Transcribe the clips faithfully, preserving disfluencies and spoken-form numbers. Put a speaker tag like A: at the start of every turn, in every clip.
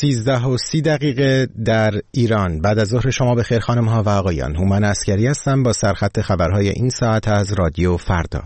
A: سیزده و سی دقیقه در ایران. بعد از ظهر شما بخیر خانم ها و آقایان. هومن عسگری هستم با سرخط خبرهای این ساعت از رادیو فردا.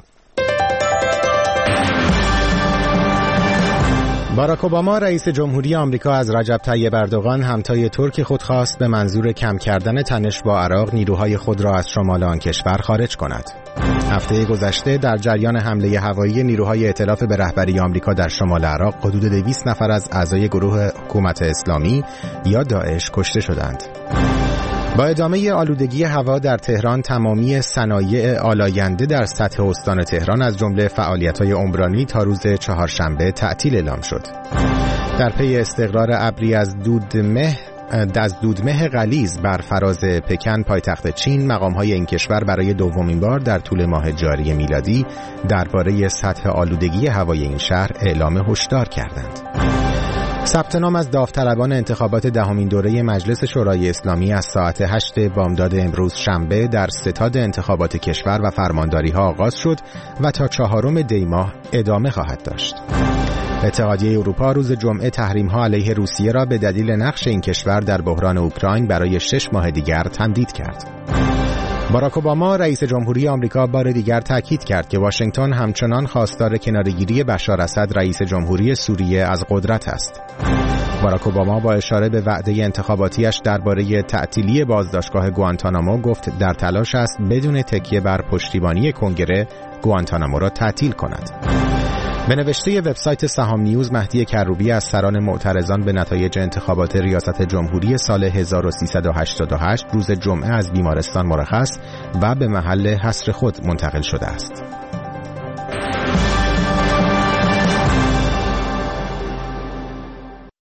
A: باراک اوباما رئیس جمهوری آمریکا از رجب طیب اردوغان همتای ترک خود خواست به منظور کم کردن تنش با عراق نیروهای خود را از شمال آن کشور خارج کند. هفته گذشته در جریان حمله هوایی نیروهای ائتلاف به رهبری آمریکا در شمال عراق حدود دویست نفر از اعضای گروه حکومت اسلامی یا داعش کشته شدند. با ادامه آلودگی هوا در تهران تمامی صنایع آلاینده در سطح استان تهران از جمله فعالیت‌های عمرانی تا روز چهارشنبه تعطیل اعلام شد. در پی استقرار ابری از دودمه از دودمه غلیظ بر فراز پکن پایتخت چین، مقام‌های این کشور برای دومین بار در طول ماه جاری میلادی درباره سطح آلودگی هوای این شهر اعلام هشدار کردند. ثبت نام از داوطلبان انتخابات دهمین دوره مجلس شورای اسلامی از ساعت هشت بامداد امروز شنبه در ستاد انتخابات کشور و فرمانداری‌ها آغاز شد و تا چهارم دی ماه ادامه خواهد داشت. اتحادیه اروپا روز جمعه تحریم‌ها علیه روسیه را به دلیل نقش این کشور در بحران اوکراین برای شش ماه دیگر تمدید کرد. باراک اوباما رئیس جمهوری آمریکا بار دیگر تاکید کرد که واشنگتن همچنان خواستار کناره‌گیری بشار اسد رئیس جمهوری سوریه از قدرت است. باراک اوباما با اشاره به وعده انتخاباتیش درباره تعطیلی بازداشتگاه گوانتانامو گفت در تلاش است بدون تکیه بر پشتیبانی کنگره گوانتانامو را تعطیل کند. به نوشته وبسایت سهام نیوز، مهدی کروبی از سران معترضان به نتایج انتخابات ریاست جمهوری سال هزار و سیصد و هشتاد و هشت روز جمعه از بیمارستان مرخص و به محل حصر خود منتقل شده است.